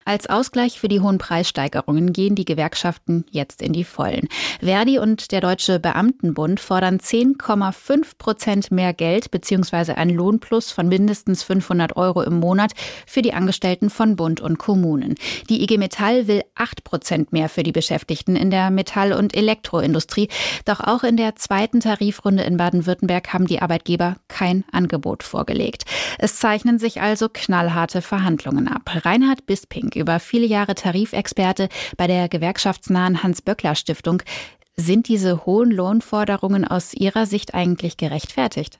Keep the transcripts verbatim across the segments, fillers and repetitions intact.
Als Ausgleich für die hohen Preissteigerungen gehen die Gewerkschaften jetzt in die Vollen. Verdi und der Deutsche Beamtenbund fordern zehn Komma fünf Prozent mehr Geld bzw. ein Lohnplus von mindestens fünfhundert Euro im Monat für die Angestellten von Bund und Kommunen. Die I G Metall will acht Prozent mehr für die Beschäftigten in der Metall- und Elektroindustrie. Doch auch in der zweiten Tarifrunde in Baden-Württemberg haben die Arbeitgeber kein Angebot vorgelegt. Es zeichnen sich also knallharte Verhandlungen ab. Reinhard Bisping, über viele Jahre Tarifexperte bei der gewerkschaftsnahen Hans-Böckler-Stiftung. Sind diese hohen Lohnforderungen aus Ihrer Sicht eigentlich gerechtfertigt?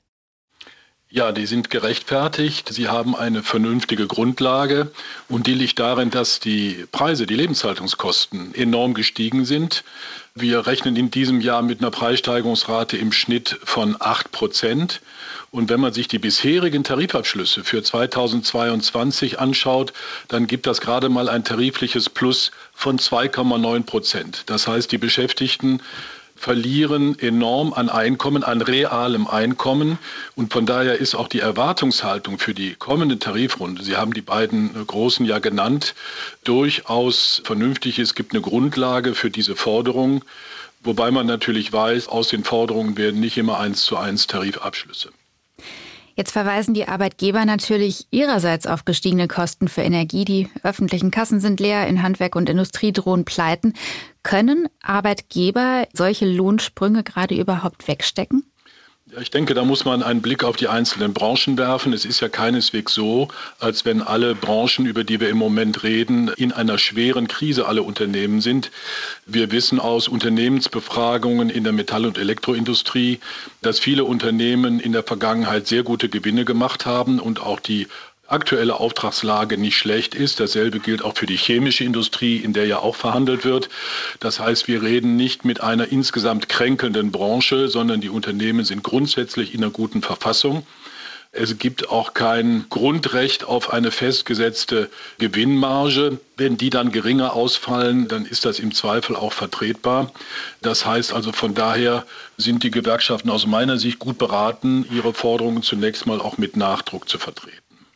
Ja, die sind gerechtfertigt. Sie haben eine vernünftige Grundlage und die liegt darin, dass die Preise, die Lebenshaltungskosten enorm gestiegen sind. Wir rechnen in diesem Jahr mit einer Preissteigerungsrate im Schnitt von acht Prozent. Und wenn man sich die bisherigen Tarifabschlüsse für zweitausendzweiundzwanzig anschaut, dann gibt das gerade mal ein tarifliches Plus von zwei Komma neun Prozent. Das heißt, die Beschäftigten verlieren enorm an Einkommen, an realem Einkommen. Und von daher ist auch die Erwartungshaltung für die kommende Tarifrunde, Sie haben die beiden Großen ja genannt, durchaus vernünftig. Es gibt eine Grundlage für diese Forderung, wobei man natürlich weiß, aus den Forderungen werden nicht immer eins zu eins Tarifabschlüsse. Jetzt verweisen die Arbeitgeber natürlich ihrerseits auf gestiegene Kosten für Energie. Die öffentlichen Kassen sind leer, in Handwerk und Industrie drohen Pleiten. Können Arbeitgeber solche Lohnsprünge gerade überhaupt wegstecken? Ja, ich denke, da muss man einen Blick auf die einzelnen Branchen werfen. Es ist ja keineswegs so, als wenn alle Branchen, über die wir im Moment reden, in einer schweren Krise alle Unternehmen sind. Wir wissen aus Unternehmensbefragungen in der Metall- und Elektroindustrie, dass viele Unternehmen in der Vergangenheit sehr gute Gewinne gemacht haben und auch die aktuelle Auftragslage nicht schlecht ist. Dasselbe gilt auch für die chemische Industrie, in der ja auch verhandelt wird. Das heißt, wir reden nicht mit einer insgesamt kränkelnden Branche, sondern die Unternehmen sind grundsätzlich in einer guten Verfassung. Es gibt auch kein Grundrecht auf eine festgesetzte Gewinnmarge. Wenn die dann geringer ausfallen, dann ist das im Zweifel auch vertretbar. Das heißt also, von daher sind die Gewerkschaften aus meiner Sicht gut beraten, ihre Forderungen zunächst mal auch mit Nachdruck zu vertreten.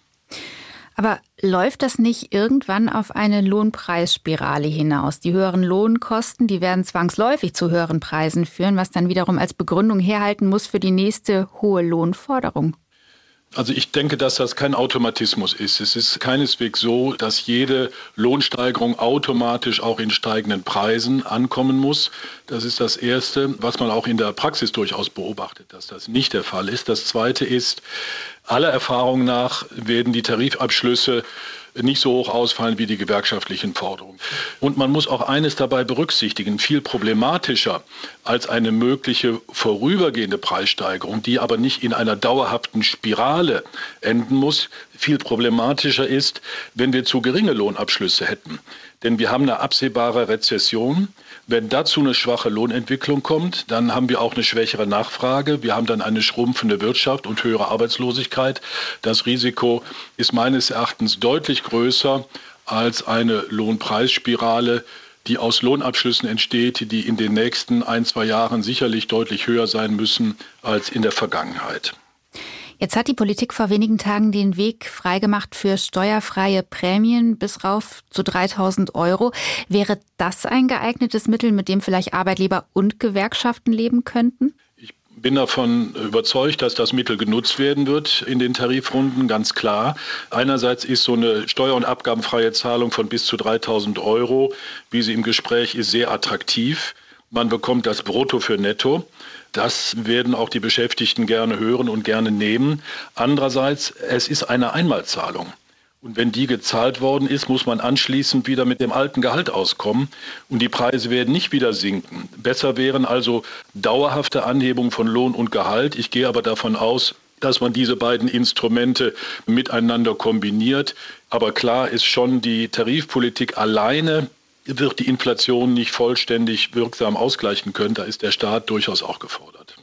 Aber läuft das nicht irgendwann auf eine Lohnpreisspirale hinaus? Die höheren Lohnkosten, die werden zwangsläufig zu höheren Preisen führen, was dann wiederum als Begründung herhalten muss für die nächste hohe Lohnforderung. Also ich denke, dass das kein Automatismus ist. Es ist keineswegs so, dass jede Lohnsteigerung automatisch auch in steigenden Preisen ankommen muss. Das ist das Erste, was man auch in der Praxis durchaus beobachtet, dass das nicht der Fall ist. Das Zweite ist, aller Erfahrung nach werden die Tarifabschlüsse nicht so hoch ausfallen wie die gewerkschaftlichen Forderungen. Und man muss auch eines dabei berücksichtigen, viel problematischer als eine mögliche vorübergehende Preissteigerung, die aber nicht in einer dauerhaften Spirale enden muss. Viel problematischer ist, wenn wir zu geringe Lohnabschlüsse hätten. Denn wir haben eine absehbare Rezession. Wenn dazu eine schwache Lohnentwicklung kommt, dann haben wir auch eine schwächere Nachfrage. Wir haben dann eine schrumpfende Wirtschaft und höhere Arbeitslosigkeit. Das Risiko ist meines Erachtens deutlich größer als eine Lohnpreisspirale, die aus Lohnabschlüssen entsteht, die in den nächsten ein, zwei Jahren sicherlich deutlich höher sein müssen als in der Vergangenheit. Jetzt hat die Politik vor wenigen Tagen den Weg freigemacht für steuerfreie Prämien bis rauf zu dreitausend Euro. Wäre das ein geeignetes Mittel, mit dem vielleicht Arbeitgeber und Gewerkschaften leben könnten? Ich bin davon überzeugt, dass das Mittel genutzt werden wird in den Tarifrunden, ganz klar. Einerseits ist so eine steuer- und abgabenfreie Zahlung von bis zu dreitausend Euro, wie sie im Gespräch ist, sehr attraktiv. Man bekommt das Brutto für Netto. Das werden auch die Beschäftigten gerne hören und gerne nehmen. Andererseits, es ist eine Einmalzahlung. Und wenn die gezahlt worden ist, muss man anschließend wieder mit dem alten Gehalt auskommen. Und die Preise werden nicht wieder sinken. Besser wären also dauerhafte Anhebungen von Lohn und Gehalt. Ich gehe aber davon aus, dass man diese beiden Instrumente miteinander kombiniert. Aber klar ist schon, die Tarifpolitik alleine wird die Inflation nicht vollständig wirksam ausgleichen können. Da ist der Staat durchaus auch gefordert.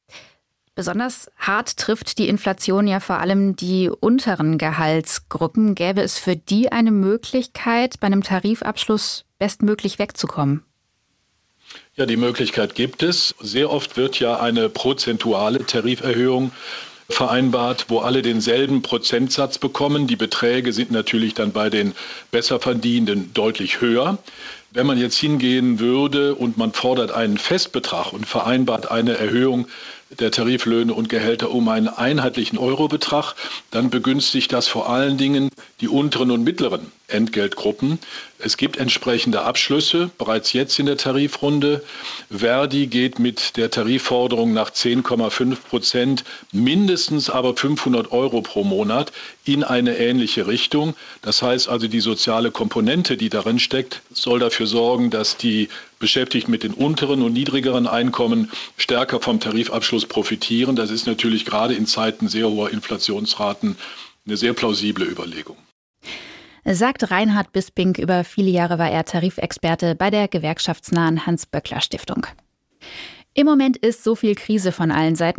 Besonders hart trifft die Inflation ja vor allem die unteren Gehaltsgruppen. Gäbe es für die eine Möglichkeit, bei einem Tarifabschluss bestmöglich wegzukommen? Ja, die Möglichkeit gibt es. Sehr oft wird ja eine prozentuale Tariferhöhung vereinbart, wo alle denselben Prozentsatz bekommen. Die Beträge sind natürlich dann bei den Besserverdienenden deutlich höher. Wenn man jetzt hingehen würde und man fordert einen Festbetrag und vereinbart eine Erhöhung der Tariflöhne und Gehälter um einen einheitlichen Eurobetrag, dann begünstigt das vor allen Dingen die unteren und mittleren Entgeltgruppen. Es gibt entsprechende Abschlüsse bereits jetzt in der Tarifrunde. Verdi geht mit der Tarifforderung nach zehn Komma fünf Prozent, mindestens aber fünfhundert Euro pro Monat, in eine ähnliche Richtung. Das heißt also, die soziale Komponente, die darin steckt, soll dafür sorgen, dass die Beschäftigten mit den unteren und niedrigeren Einkommen stärker vom Tarifabschluss profitieren. Das ist natürlich gerade in Zeiten sehr hoher Inflationsraten eine sehr plausible Überlegung. Sagt Reinhard Bisping. Über viele Jahre war er Tarifexperte bei der gewerkschaftsnahen Hans-Böckler-Stiftung. Im Moment ist so viel Krise von allen Seiten.